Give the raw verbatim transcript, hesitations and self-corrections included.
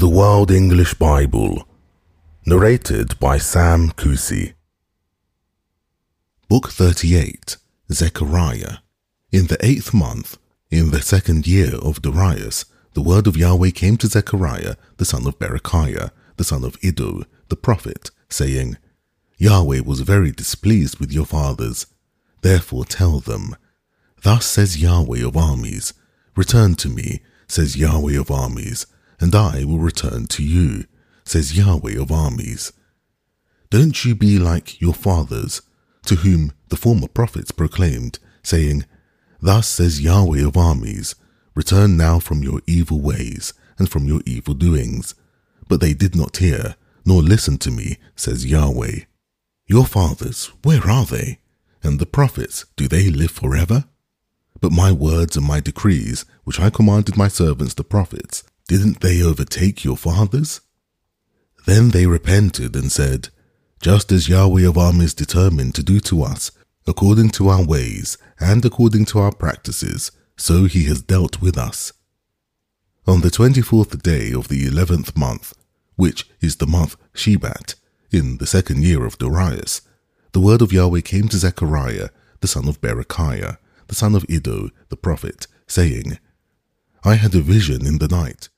The World English Bible, narrated by Sam Kusi. Book thirty-eight, Zechariah. In the eighth month, in the second year of Darius, the word of Yahweh came to Zechariah, the son of Berechiah, the son of Iddo, the prophet, saying, Yahweh was very displeased with your fathers. Therefore tell them, Thus says Yahweh of armies, Return to me, says Yahweh of armies, and I will return to you, says Yahweh of armies. Don't you be like your fathers, to whom the former prophets proclaimed, saying, Thus says Yahweh of armies, Return now from your evil ways and from your evil doings. But they did not hear, nor listen to me, says Yahweh. Your fathers, where are they? And the prophets, do they live forever? But my words and my decrees, which I commanded my servants the prophets, didn't they overtake your fathers? Then they repented and said, Just as Yahweh of armies determined to do to us, according to our ways and according to our practices, so he has dealt with us. On the twenty-fourth day of the eleventh month, which is the month Shebat, in the second year of Darius, the word of Yahweh came to Zechariah, the son of Berechiah, the son of Iddo, the prophet, saying, I had a vision in the night,